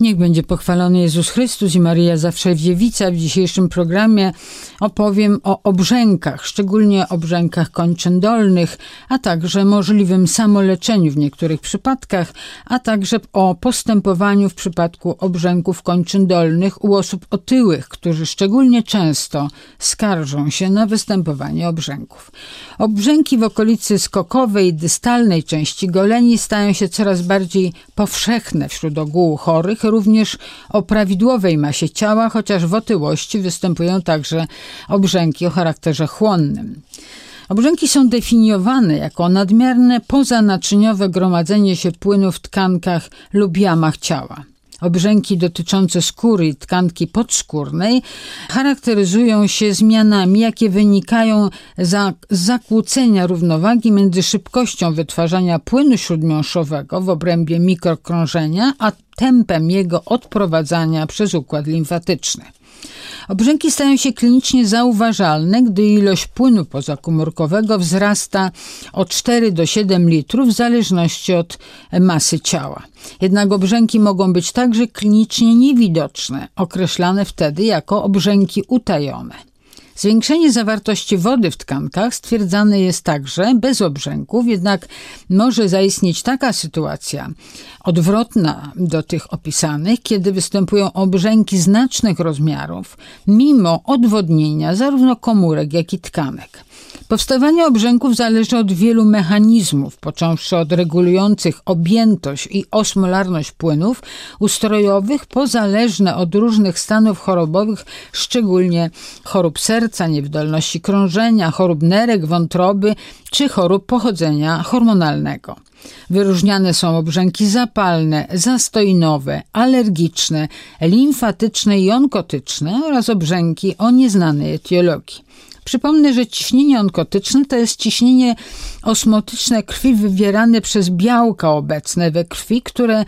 Niech będzie pochwalony Jezus Chrystus i Maryja zawsze dziewica. W dzisiejszym programie opowiem o obrzękach, szczególnie obrzękach kończyn dolnych, a także możliwym samoleczeniu w niektórych przypadkach, a także o postępowaniu w przypadku obrzęków kończyn dolnych u osób otyłych, którzy szczególnie często skarżą się na występowanie obrzęków. Obrzęki w okolicy skokowej, dystalnej części goleni stają się coraz bardziej powszechne wśród ogółu chorych, również o prawidłowej masie ciała, chociaż w otyłości występują także obrzęki o charakterze chłonnym. Obrzęki są definiowane jako nadmierne pozanaczyniowe gromadzenie się płynu w tkankach lub jamach ciała. Obrzęki dotyczące skóry i tkanki podskórnej charakteryzują się zmianami, jakie wynikają z zakłócenia równowagi między szybkością wytwarzania płynu śródmiąższowego w obrębie mikrokrążenia, a tempem jego odprowadzania przez układ limfatyczny. Obrzęki stają się klinicznie zauważalne, gdy ilość płynu pozakomórkowego wzrasta o 4 do 7 litrów w zależności od masy ciała. Jednak obrzęki mogą być także klinicznie niewidoczne, określane wtedy jako obrzęki utajone. Zwiększenie zawartości wody w tkankach stwierdzane jest także bez obrzęków, jednak może zaistnieć taka sytuacja odwrotna do tych opisanych, kiedy występują obrzęki znacznych rozmiarów, mimo odwodnienia zarówno komórek, jak i tkanek. Powstawanie obrzęków zależy od wielu mechanizmów, począwszy od regulujących objętość i osmolarność płynów ustrojowych, po zależne od różnych stanów chorobowych, szczególnie chorób serca, niewydolności krążenia, chorób nerek, wątroby czy chorób pochodzenia hormonalnego. Wyróżniane są obrzęki zapalne, zastojnowe, alergiczne, limfatyczne i onkotyczne oraz obrzęki o nieznanej etiologii. Przypomnę, że ciśnienie onkotyczne to jest ciśnienie osmotyczne krwi wywierane przez białka obecne we krwi, które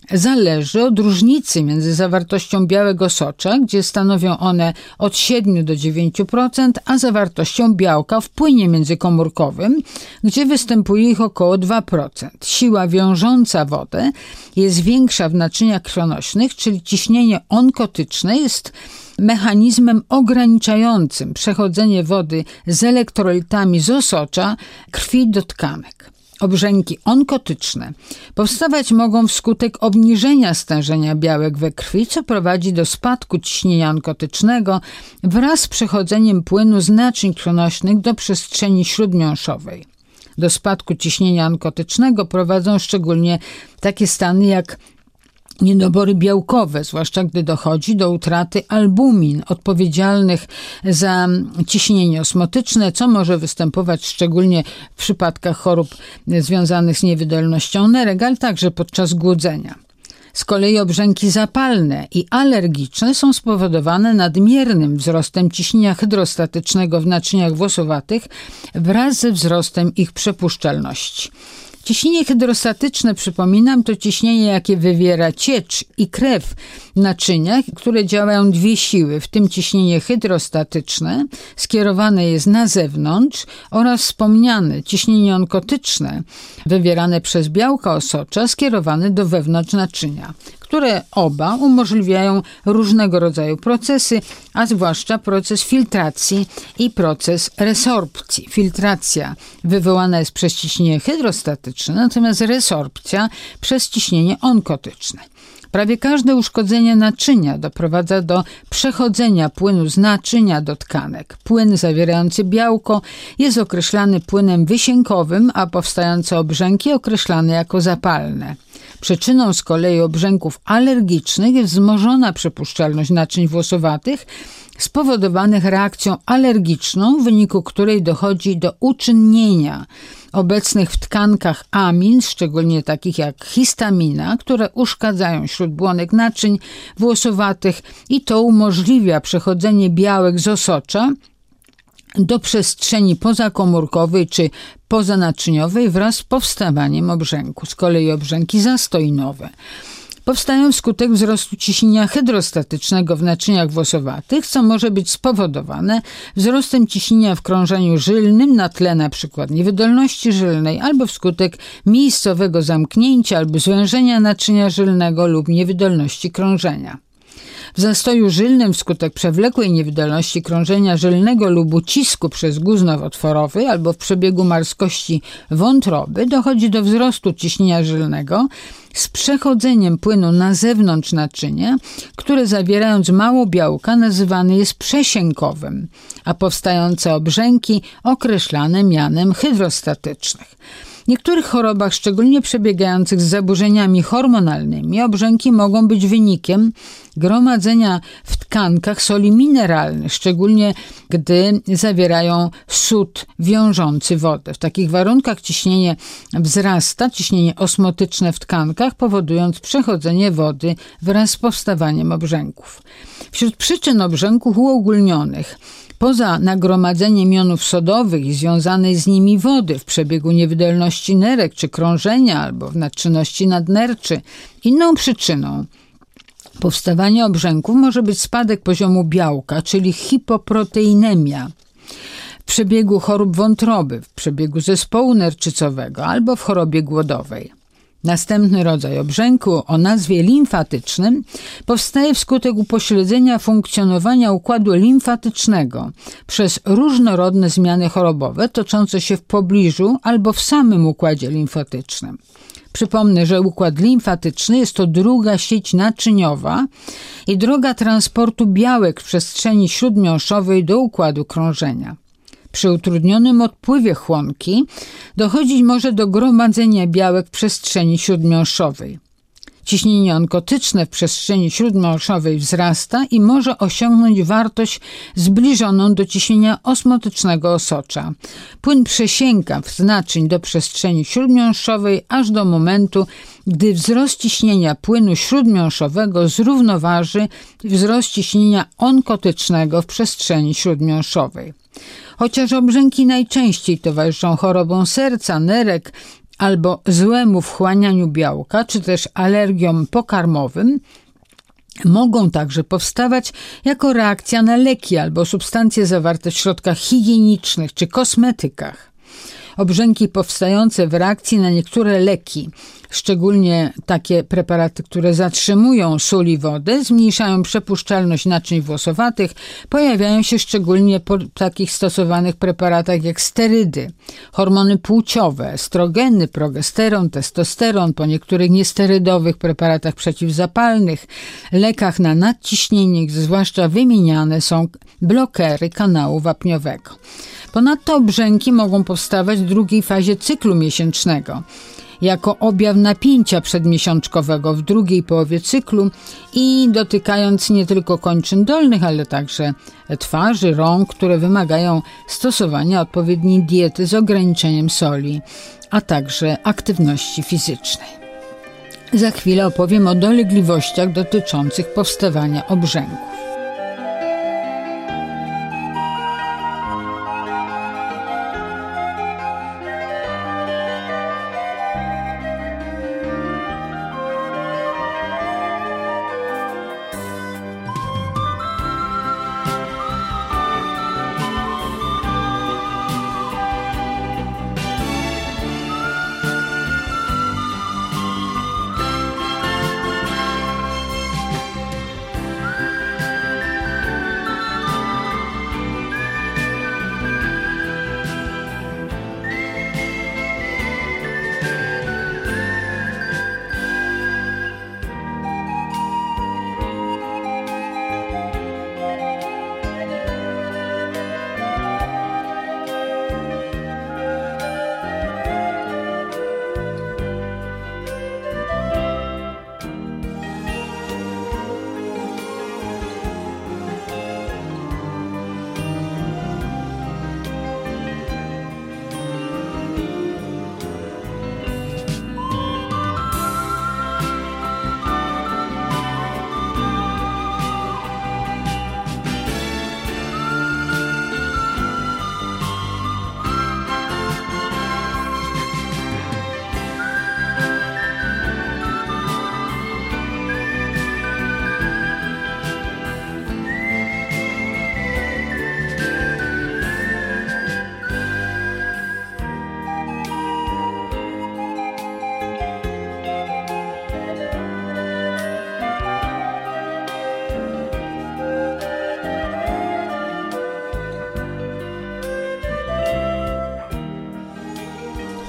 zależy od różnicy między zawartością białego socza, gdzie stanowią one od 7 do 9%, a zawartością białka w płynie międzykomórkowym, gdzie występuje ich około 2%. Siła wiążąca wodę jest większa w naczyniach krwionośnych, czyli ciśnienie onkotyczne jest mechanizmem ograniczającym przechodzenie wody z elektrolitami z osocza krwi do tkanek. Obrzęki onkotyczne powstawać mogą wskutek obniżenia stężenia białek we krwi, co prowadzi do spadku ciśnienia onkotycznego wraz z przechodzeniem płynu z naczyń krwionośnych do przestrzeni śródmiąższowej. Do spadku ciśnienia onkotycznego prowadzą szczególnie takie stany jak niedobory białkowe, zwłaszcza gdy dochodzi do utraty albumin odpowiedzialnych za ciśnienie osmotyczne, co może występować szczególnie w przypadkach chorób związanych z niewydolnością nerek, ale także podczas głodzenia. Z kolei obrzęki zapalne i alergiczne są spowodowane nadmiernym wzrostem ciśnienia hydrostatycznego w naczyniach włosowatych wraz ze wzrostem ich przepuszczalności. Ciśnienie hydrostatyczne, przypominam, to ciśnienie, jakie wywiera ciecz i krew w naczyniach, które działają dwie siły, w tym ciśnienie hydrostatyczne skierowane jest na zewnątrz oraz wspomniane ciśnienie onkotyczne wywierane przez białka osocza skierowane do wewnątrz naczynia, które oba umożliwiają różnego rodzaju procesy, a zwłaszcza proces filtracji i proces resorpcji. Filtracja wywołana jest przez ciśnienie hydrostatyczne, natomiast resorpcja przez ciśnienie onkotyczne. Prawie każde uszkodzenie naczynia doprowadza do przechodzenia płynu z naczynia do tkanek. Płyn zawierający białko jest określany płynem wysiękowym, a powstające obrzęki określane jako zapalne. Przyczyną z kolei obrzęków alergicznych jest wzmożona przepuszczalność naczyń włosowatych spowodowanych reakcją alergiczną, w wyniku której dochodzi do uczynnienia obecnych w tkankach amin, szczególnie takich jak histamina, które uszkadzają śródbłonek naczyń włosowatych i to umożliwia przechodzenie białek z osocza do przestrzeni pozakomórkowej czy pozanaczyniowej wraz z powstawaniem obrzęku. Z kolei obrzęki zastojnowe powstają wskutek wzrostu ciśnienia hydrostatycznego w naczyniach włosowatych, co może być spowodowane wzrostem ciśnienia w krążeniu żylnym na tle np. niewydolności żylnej albo wskutek miejscowego zamknięcia albo zwężenia naczynia żylnego lub niewydolności krążenia. W zastoju żylnym wskutek przewlekłej niewydolności krążenia żylnego lub ucisku przez guz nowotworowy albo w przebiegu marskości wątroby dochodzi do wzrostu ciśnienia żylnego z przechodzeniem płynu na zewnątrz naczynia, które zawierając mało białka nazywane jest przesiękowym, a powstające obrzęki określane mianem hydrostatycznych. W niektórych chorobach, szczególnie przebiegających z zaburzeniami hormonalnymi, obrzęki mogą być wynikiem gromadzenia w tkankach soli mineralnych, szczególnie gdy zawierają sód wiążący wodę. W takich warunkach ciśnienie wzrasta, ciśnienie osmotyczne w tkankach, powodując przechodzenie wody wraz z powstawaniem obrzęków. Wśród przyczyn obrzęków uogólnionych, poza nagromadzeniem jonów sodowych i związanej z nimi wody w przebiegu niewydolności nerek czy krążenia albo w nadczynności nadnerczy, inną przyczyną powstawania obrzęków może być spadek poziomu białka, czyli hipoproteinemia w przebiegu chorób wątroby, w przebiegu zespołu nerczycowego albo w chorobie głodowej. Następny rodzaj obrzęku o nazwie limfatycznym powstaje wskutek upośledzenia funkcjonowania układu limfatycznego przez różnorodne zmiany chorobowe toczące się w pobliżu albo w samym układzie limfatycznym. Przypomnę, że układ limfatyczny jest to druga sieć naczyniowa i droga transportu białek w przestrzeni śródmiąższowej do układu krążenia. Przy utrudnionym odpływie chłonki dochodzić może do gromadzenia białek w przestrzeni śródmiąższowej. Ciśnienie onkotyczne w przestrzeni śródmiąższowej wzrasta i może osiągnąć wartość zbliżoną do ciśnienia osmotycznego osocza. Płyn przesięka z naczyń do przestrzeni śródmiąższowej aż do momentu, gdy wzrost ciśnienia płynu śródmiąższowego zrównoważy wzrost ciśnienia onkotycznego w przestrzeni śródmiąższowej. Chociaż obrzęki najczęściej towarzyszą chorobom serca, nerek albo złemu wchłanianiu białka, czy też alergiom pokarmowym, mogą także powstawać jako reakcja na leki albo substancje zawarte w środkach higienicznych czy kosmetykach. Obrzęki powstające w reakcji na niektóre leki, szczególnie takie preparaty, które zatrzymują sól i wodę, zmniejszają przepuszczalność naczyń włosowatych, pojawiają się szczególnie po takich stosowanych preparatach jak sterydy, hormony płciowe, estrogeny, progesteron, testosteron, po niektórych niesterydowych preparatach przeciwzapalnych, lekach na nadciśnienie, zwłaszcza wymieniane są blokery kanału wapniowego. Ponadto obrzęki mogą powstawać w drugiej fazie cyklu miesięcznego, jako objaw napięcia przedmiesiączkowego w drugiej połowie cyklu i dotykając nie tylko kończyn dolnych, ale także twarzy, rąk, które wymagają stosowania odpowiedniej diety z ograniczeniem soli, a także aktywności fizycznej. Za chwilę opowiem o dolegliwościach dotyczących powstawania obrzęków.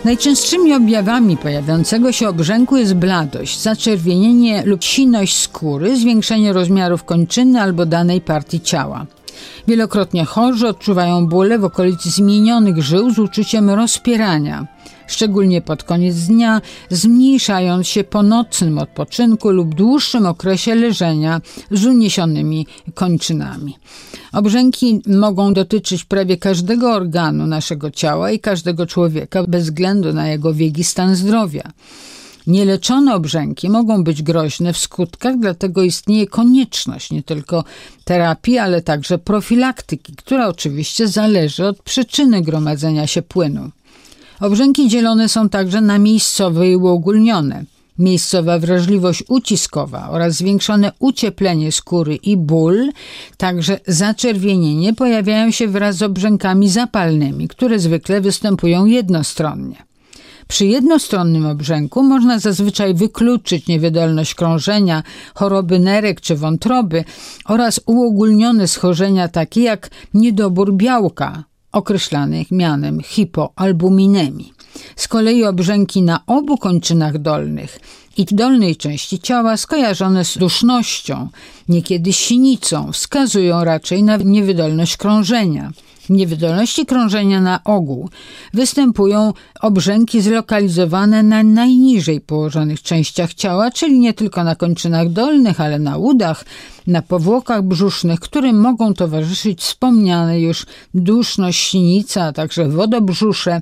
Najczęstszymi objawami pojawiającego się obrzęku jest bladość, zaczerwienienie lub siność skóry, zwiększenie rozmiarów kończyny albo danej partii ciała. Wielokrotnie chorzy odczuwają bóle w okolicy zmienionych żył z uczuciem rozpierania, szczególnie pod koniec dnia, zmniejszając się po nocnym odpoczynku lub dłuższym okresie leżenia z uniesionymi kończynami. Obrzęki mogą dotyczyć prawie każdego organu naszego ciała i każdego człowieka bez względu na jego wiek i stan zdrowia. Nieleczone obrzęki mogą być groźne w skutkach, dlatego istnieje konieczność nie tylko terapii, ale także profilaktyki, która oczywiście zależy od przyczyny gromadzenia się płynu. Obrzęki dzielone są także na miejscowe i uogólnione. Miejscowa wrażliwość uciskowa oraz zwiększone ucieplenie skóry i ból, także zaczerwienienie pojawiają się wraz z obrzękami zapalnymi, które zwykle występują jednostronnie. Przy jednostronnym obrzęku można zazwyczaj wykluczyć niewydolność krążenia, choroby nerek czy wątroby oraz uogólnione schorzenia takie jak niedobór białka, określanych mianem hipoalbuminemii. Z kolei obrzęki na obu kończynach dolnych i w dolnej części ciała skojarzone z dusznością, niekiedy sinicą, wskazują raczej na niewydolność krążenia. W niewydolności krążenia na ogół występują obrzęki zlokalizowane na najniżej położonych częściach ciała, czyli nie tylko na kończynach dolnych, ale na udach, na powłokach brzusznych, którym mogą towarzyszyć wspomniane już duszność, sinica, a także wodobrzusze,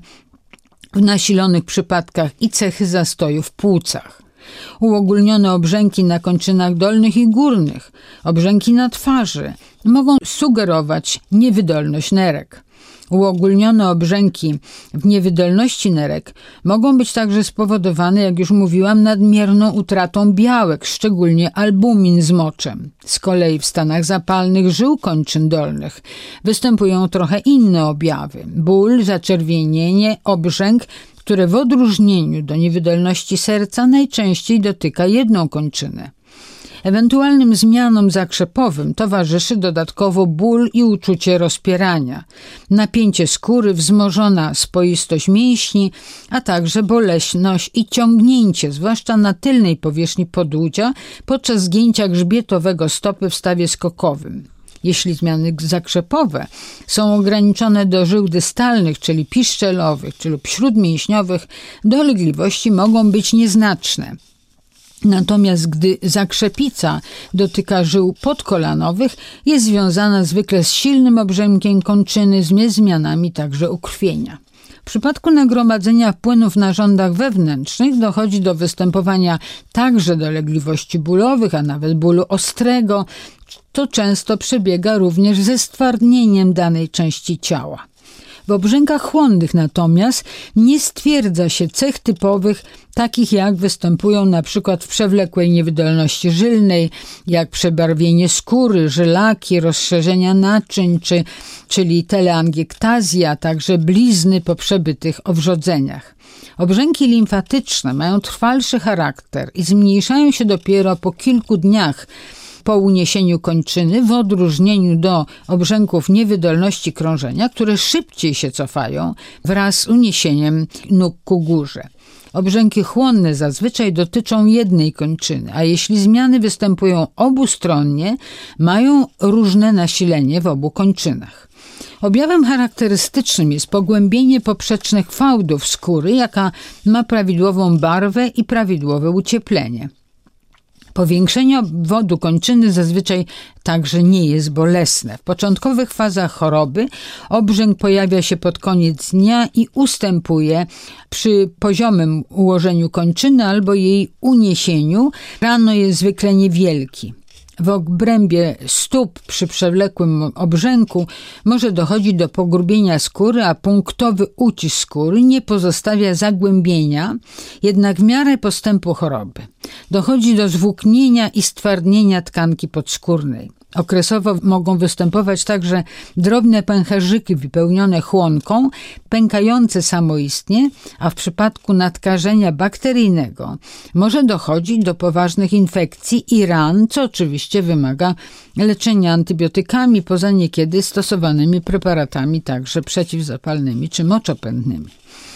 w nasilonych przypadkach i cechy zastoju w płucach. Uogólnione obrzęki na kończynach dolnych i górnych, obrzęki na twarzy mogą sugerować niewydolność nerek. Uogólnione obrzęki w niewydolności nerek mogą być także spowodowane, jak już mówiłam, nadmierną utratą białek, szczególnie albumin z moczem. Z kolei w stanach zapalnych żył kończyn dolnych występują trochę inne objawy. Ból, zaczerwienienie, obrzęk, które w odróżnieniu do niewydolności serca najczęściej dotyka jedną kończynę. Ewentualnym zmianom zakrzepowym towarzyszy dodatkowo ból i uczucie rozpierania, napięcie skóry, wzmożona spoistość mięśni, a także boleśność i ciągnięcie, zwłaszcza na tylnej powierzchni podłudzia podczas zgięcia grzbietowego stopy w stawie skokowym. Jeśli zmiany zakrzepowe są ograniczone do żył dystalnych, czyli piszczelowych, czy lub śródmięśniowych, dolegliwości mogą być nieznaczne. Natomiast gdy zakrzepica dotyka żył podkolanowych, jest związana zwykle z silnym obrzękiem kończyny, z zmianami także ukrwienia. W przypadku nagromadzenia płynów w narządach wewnętrznych dochodzi do występowania także dolegliwości bólowych, a nawet bólu ostrego. To często przebiega również ze stwardnieniem danej części ciała. W obrzękach chłonnych natomiast nie stwierdza się cech typowych, takich jak występują na przykład w przewlekłej niewydolności żylnej, jak przebarwienie skóry, żylaki, rozszerzenia naczyń, czyli teleangiektazja, a także blizny po przebytych owrzodzeniach. Obrzęki limfatyczne mają trwalszy charakter i zmniejszają się dopiero po kilku dniach po uniesieniu kończyny, w odróżnieniu do obrzęków niewydolności krążenia, które szybciej się cofają wraz z uniesieniem nóg ku górze. Obrzęki chłonne zazwyczaj dotyczą jednej kończyny, a jeśli zmiany występują obustronnie, mają różne nasilenie w obu kończynach. Objawem charakterystycznym jest pogłębienie poprzecznych fałdów skóry, jaka ma prawidłową barwę i prawidłowe ucieplenie. Powiększenie obwodu kończyny zazwyczaj także nie jest bolesne. W początkowych fazach choroby obrzęk pojawia się pod koniec dnia i ustępuje przy poziomym ułożeniu kończyny albo jej uniesieniu. Rano jest zwykle niewielki. W obrębie stóp przy przewlekłym obrzęku może dochodzić do pogrubienia skóry, a punktowy ucisk skóry nie pozostawia zagłębienia, jednak w miarę postępu choroby dochodzi do zwłóknienia i stwardnienia tkanki podskórnej. Okresowo mogą występować także drobne pęcherzyki wypełnione chłonką, pękające samoistnie, a w przypadku nadkażenia bakteryjnego może dochodzić do poważnych infekcji i ran, co oczywiście wymaga leczenia antybiotykami, poza niekiedy stosowanymi preparatami także przeciwzapalnymi czy moczopędnymi.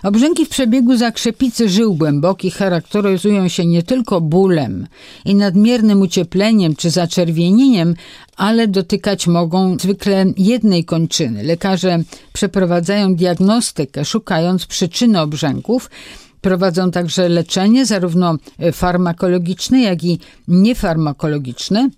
Obrzęki w przebiegu zakrzepicy żył głębokich charakteryzują się nie tylko bólem i nadmiernym uciepleniem czy zaczerwienieniem, ale dotykać mogą zwykle jednej kończyny. Lekarze przeprowadzają diagnostykę, szukając przyczyny obrzęków. Prowadzą także leczenie, zarówno farmakologiczne, jak i niefarmakologiczne,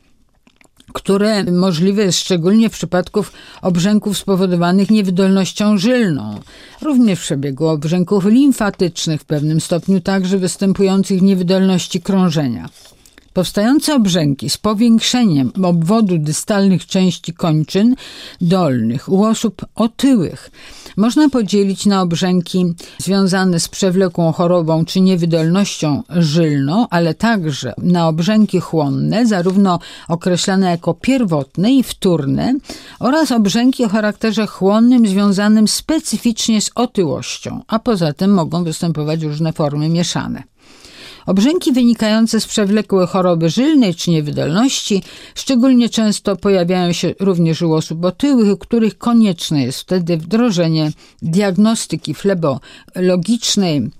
które możliwe jest szczególnie w przypadku obrzęków spowodowanych niewydolnością żylną. Również w przebiegu obrzęków limfatycznych, w pewnym stopniu także występujących niewydolności krążenia. Powstające obrzęki z powiększeniem obwodu dystalnych części kończyn dolnych u osób otyłych można podzielić na obrzęki związane z przewlekłą chorobą czy niewydolnością żylną, ale także na obrzęki chłonne, zarówno określane jako pierwotne i wtórne, oraz obrzęki o charakterze chłonnym związanym specyficznie z otyłością, a poza tym mogą występować różne formy mieszane. Obrzęki wynikające z przewlekłej choroby żylnej czy niewydolności szczególnie często pojawiają się również u osób otyłych, u których konieczne jest wtedy wdrożenie diagnostyki flebologicznej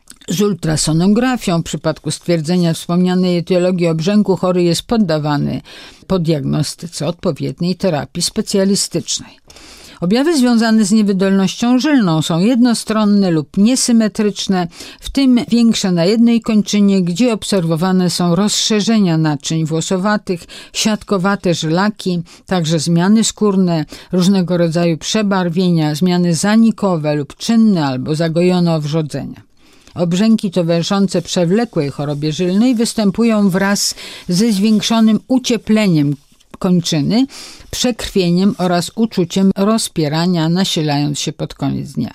z ultrasonografią. W przypadku stwierdzenia wspomnianej etiologii obrzęku chory jest poddawany po diagnostyce odpowiedniej terapii specjalistycznej. Objawy związane z niewydolnością żylną są jednostronne lub niesymetryczne, w tym większe na jednej kończynie, gdzie obserwowane są rozszerzenia naczyń włosowatych, siatkowate żylaki, także zmiany skórne, różnego rodzaju przebarwienia, zmiany zanikowe lub czynne albo zagojone owrzodzenia. Obrzęki towarzyszące przewlekłej chorobie żylnej występują wraz ze zwiększonym uciepleniem kończyny, przekrwieniem oraz uczuciem rozpierania, nasilając się pod koniec dnia.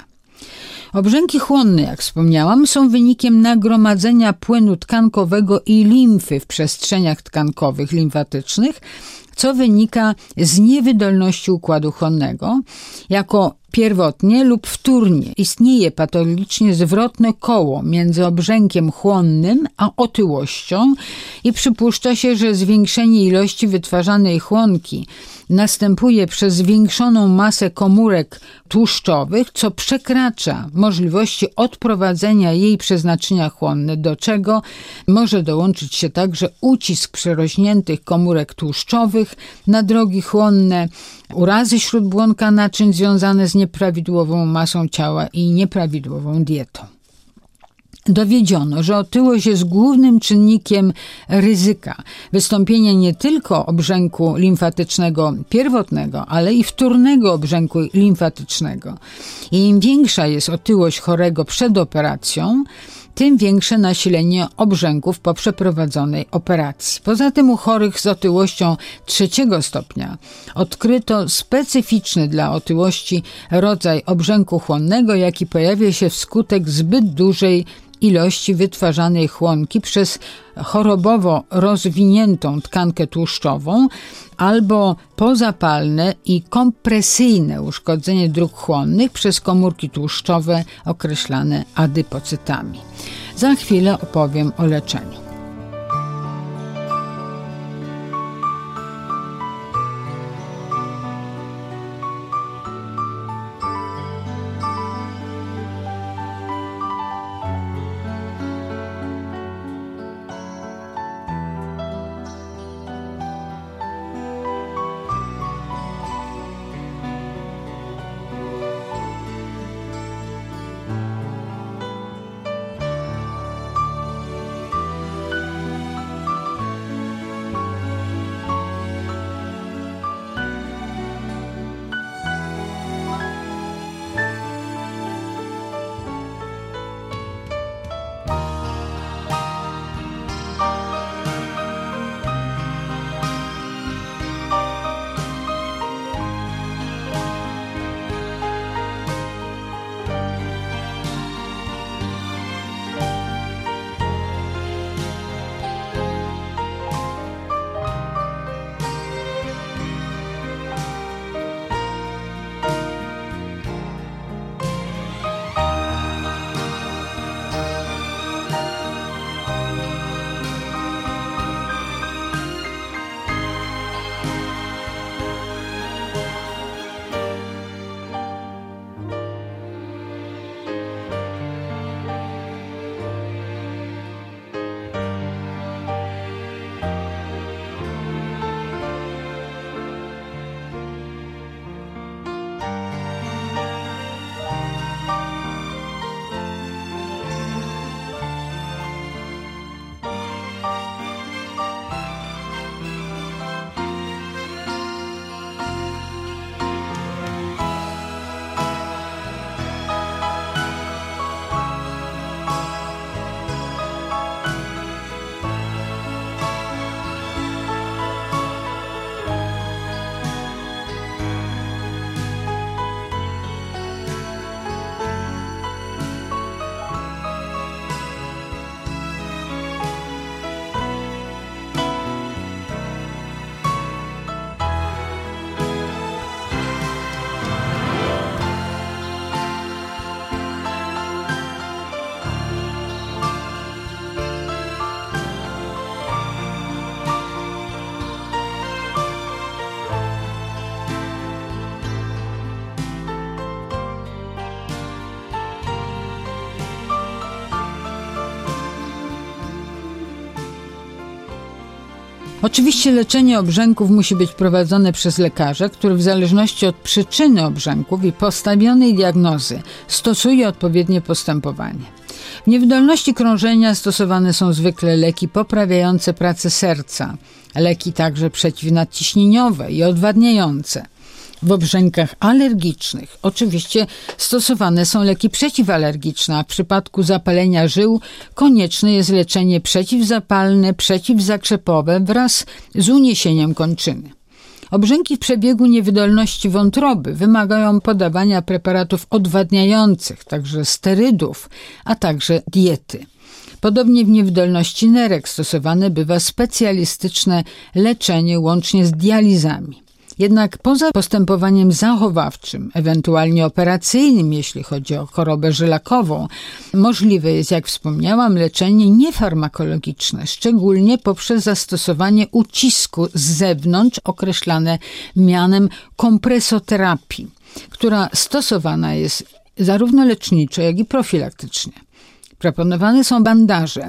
Obrzęki chłonne, jak wspomniałam, są wynikiem nagromadzenia płynu tkankowego i limfy w przestrzeniach tkankowych limfatycznych, co wynika z niewydolności układu chłonnego. Jako pierwotnie lub wtórnie istnieje patologicznie zwrotne koło między obrzękiem chłonnym a otyłością i przypuszcza się, że zwiększenie ilości wytwarzanej chłonki następuje przez zwiększoną masę komórek tłuszczowych, co przekracza możliwości odprowadzenia jej przez naczynia chłonne, do czego może dołączyć się także ucisk przerośniętych komórek tłuszczowych na drogi chłonne, urazy śródbłonka naczyń związane z nieprawidłową masą ciała i nieprawidłową dietą. Dowiedziono, że otyłość jest głównym czynnikiem ryzyka wystąpienia nie tylko obrzęku limfatycznego pierwotnego, ale i wtórnego obrzęku limfatycznego. I im większa jest otyłość chorego przed operacją, tym większe nasilenie obrzęków po przeprowadzonej operacji. Poza tym u chorych z otyłością 3. stopnia odkryto specyficzny dla otyłości rodzaj obrzęku chłonnego, jaki pojawia się wskutek zbyt dużej ilości wytwarzanej chłonki przez chorobowo rozwiniętą tkankę tłuszczową albo pozapalne i kompresyjne uszkodzenie dróg chłonnych przez komórki tłuszczowe określane adypocytami. Za chwilę opowiem o leczeniu. Oczywiście leczenie obrzęków musi być prowadzone przez lekarza, który w zależności od przyczyny obrzęków i postawionej diagnozy stosuje odpowiednie postępowanie. W niewydolności krążenia stosowane są zwykle leki poprawiające pracę serca, leki także przeciwnadciśnieniowe i odwadniające. W obrzękach alergicznych oczywiście stosowane są leki przeciwalergiczne, a w przypadku zapalenia żył konieczne jest leczenie przeciwzapalne, przeciwzakrzepowe wraz z uniesieniem kończyny. Obrzęki w przebiegu niewydolności wątroby wymagają podawania preparatów odwadniających, także sterydów, a także diety. Podobnie w niewydolności nerek stosowane bywa specjalistyczne leczenie łącznie z dializami. Jednak poza postępowaniem zachowawczym, ewentualnie operacyjnym, jeśli chodzi o chorobę żylakową, możliwe jest, jak wspomniałam, leczenie niefarmakologiczne, szczególnie poprzez zastosowanie ucisku z zewnątrz, określane mianem kompresoterapii, która stosowana jest zarówno leczniczo, jak i profilaktycznie. Proponowane są bandaże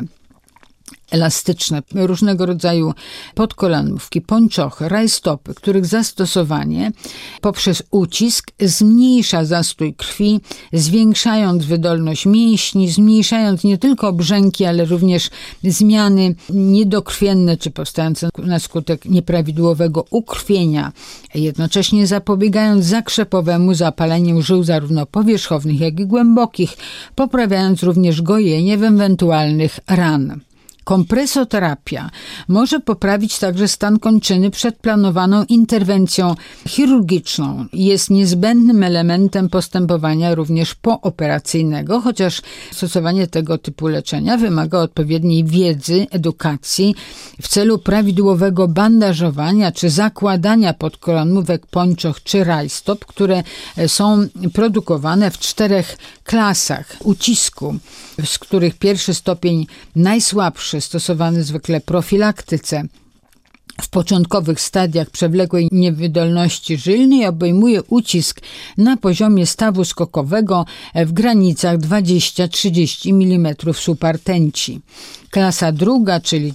elastyczne, różnego rodzaju podkolanówki, pończochy, rajstopy, których zastosowanie poprzez ucisk zmniejsza zastój krwi, zwiększając wydolność mięśni, zmniejszając nie tylko obrzęki, ale również zmiany niedokrwienne czy powstające na skutek nieprawidłowego ukrwienia, jednocześnie zapobiegając zakrzepowemu zapaleniu żył zarówno powierzchownych, jak i głębokich, poprawiając również gojenie w ewentualnych ran. Kompresoterapia może poprawić także stan kończyny przed planowaną interwencją chirurgiczną i jest niezbędnym elementem postępowania również pooperacyjnego, chociaż stosowanie tego typu leczenia wymaga odpowiedniej wiedzy, edukacji w celu prawidłowego bandażowania czy zakładania podkolanówek, pończoch czy rajstop, które są produkowane w 4 klasach ucisku, z których pierwszy stopień najsłabszy stosowany zwykle profilaktyce w początkowych stadiach przewlekłej niewydolności żylnej obejmuje ucisk na poziomie stawu skokowego w granicach 20-30 mm supartęci. Klasa druga, czyli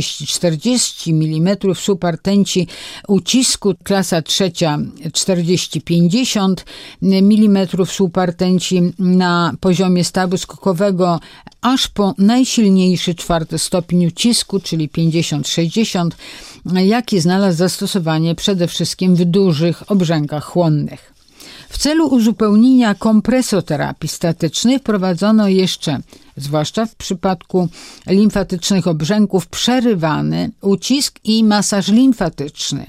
30-40 mm supartęci ucisku, klasa trzecia 40-50 mm supartęci na poziomie stawu skokowego, aż po najsilniejszy 4. stopień ucisku, czyli 50-60, jaki znalazł zastosowanie przede wszystkim w dużych obrzękach chłonnych. W celu uzupełnienia kompresoterapii statycznej wprowadzono jeszcze, zwłaszcza w przypadku limfatycznych obrzęków, przerywany ucisk i masaż limfatyczny,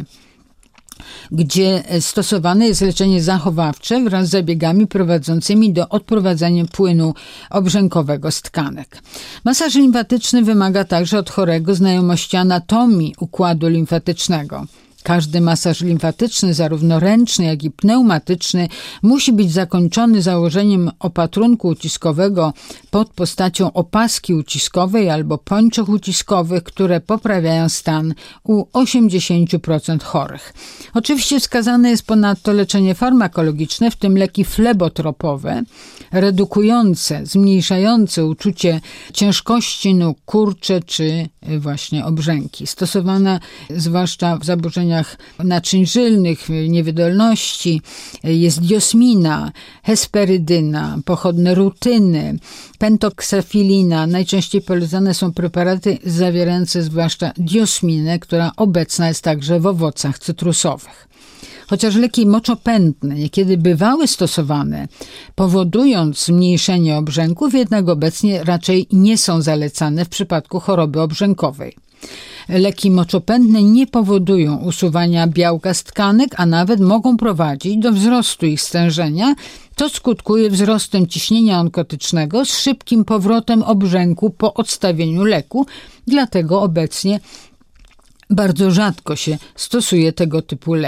gdzie stosowane jest leczenie zachowawcze wraz z zabiegami prowadzącymi do odprowadzenia płynu obrzękowego z tkanek. Masaż limfatyczny wymaga także od chorego znajomości anatomii układu limfatycznego. Każdy masaż limfatyczny, zarówno ręczny, jak i pneumatyczny, musi być zakończony założeniem opatrunku uciskowego pod postacią opaski uciskowej albo pończoch uciskowych, które poprawiają stan u 80% chorych. Oczywiście wskazane jest ponadto leczenie farmakologiczne, w tym leki flebotropowe, redukujące, zmniejszające uczucie ciężkości nóg, kurcze czy właśnie obrzęki. Stosowana zwłaszcza w zaburzeniach naczyń żylnych, niewydolności jest diosmina, hesperydyna, pochodne rutyny, pentoksafilina. Najczęściej polecane są preparaty zawierające zwłaszcza diosminę, która obecna jest także w owocach cytrusowych. Chociaż leki moczopędne niekiedy bywały stosowane, powodując zmniejszenie obrzęków, jednak obecnie raczej nie są zalecane w przypadku choroby obrzękowej. Leki moczopędne nie powodują usuwania białka z tkanek, a nawet mogą prowadzić do wzrostu ich stężenia, co skutkuje wzrostem ciśnienia onkotycznego z szybkim powrotem obrzęku po odstawieniu leku, dlatego obecnie bardzo rzadko się stosuje tego typu leku.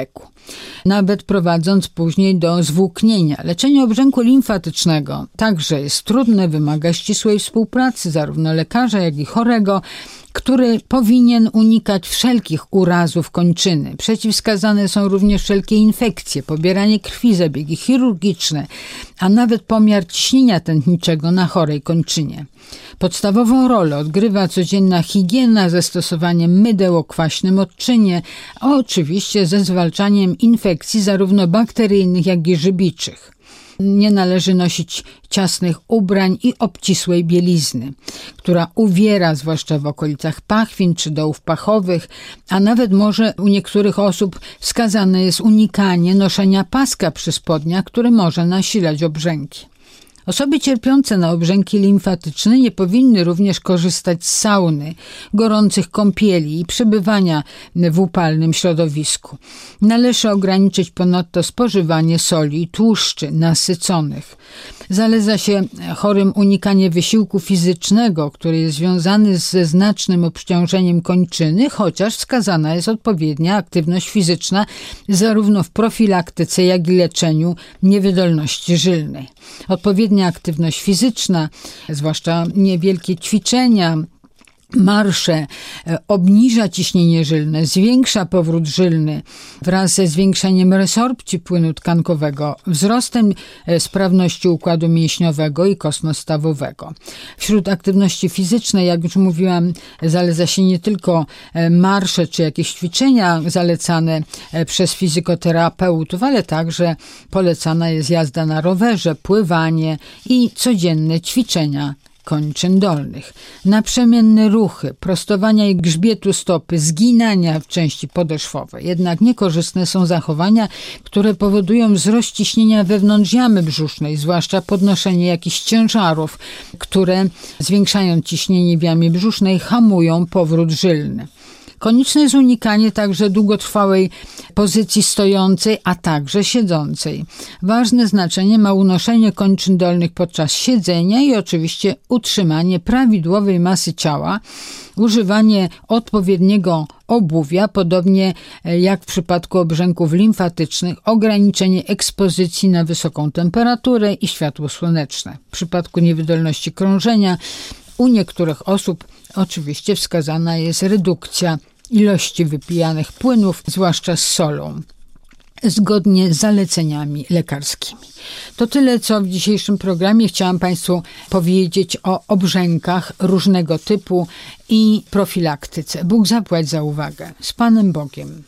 nawet prowadząc później do zwłóknienia. Leczenie obrzęku limfatycznego także jest trudne, wymaga ścisłej współpracy zarówno lekarza, jak i chorego, który powinien unikać wszelkich urazów kończyny. Przeciwwskazane są również wszelkie infekcje, pobieranie krwi, zabiegi chirurgiczne, a nawet pomiar ciśnienia tętniczego na chorej kończynie. Podstawową rolę odgrywa codzienna higiena ze stosowaniem mydeł o kwaśnym odczynie, a oczywiście ze zwalczaniem infekcji zarówno bakteryjnych, jak i żybiczych. Nie należy nosić ciasnych ubrań i obcisłej bielizny, która uwiera zwłaszcza w okolicach pachwin czy dołów pachowych, a nawet może u niektórych osób wskazane jest unikanie noszenia paska przy spodniach, który może nasilać obrzęki. Osoby cierpiące na obrzęki limfatyczne nie powinny również korzystać z sauny, gorących kąpieli i przebywania w upalnym środowisku. Należy ograniczyć ponadto spożywanie soli i tłuszczy nasyconych. Zaleca się chorym unikanie wysiłku fizycznego, który jest związany ze znacznym obciążeniem kończyny, chociaż wskazana jest odpowiednia aktywność fizyczna zarówno w profilaktyce, jak i leczeniu niewydolności żylnej. Odpowiednia aktywność fizyczna, zwłaszcza niewielkie ćwiczenia, marsze, obniża ciśnienie żylne, zwiększa powrót żylny wraz ze zwiększeniem resorpcji płynu tkankowego, wzrostem sprawności układu mięśniowego i kostno-stawowego. Wśród aktywności fizycznej, jak już mówiłam, zaleca się nie tylko marsze czy jakieś ćwiczenia zalecane przez fizykoterapeutów, ale także polecana jest jazda na rowerze, pływanie i codzienne ćwiczenia kończyn dolnych. Naprzemienne ruchy, prostowania i grzbietu stopy, zginania w części podeszwowej. Jednak niekorzystne są zachowania, które powodują wzrost ciśnienia wewnątrz jamy brzusznej, zwłaszcza podnoszenie jakichś ciężarów, które zwiększając ciśnienie w jamie brzusznej hamują powrót żylny. Konieczne jest unikanie także długotrwałej pozycji stojącej, a także siedzącej. Ważne znaczenie ma unoszenie kończyn dolnych podczas siedzenia i oczywiście utrzymanie prawidłowej masy ciała, używanie odpowiedniego obuwia, podobnie jak w przypadku obrzęków limfatycznych, ograniczenie ekspozycji na wysoką temperaturę i światło słoneczne. W przypadku niewydolności krążenia u niektórych osób oczywiście wskazana jest redukcja ilości wypijanych płynów, zwłaszcza z solą, zgodnie z zaleceniami lekarskimi. To tyle, co w dzisiejszym programie chciałam Państwu powiedzieć o obrzękach różnego typu i profilaktyce. Bóg zapłać za uwagę. Z Panem Bogiem.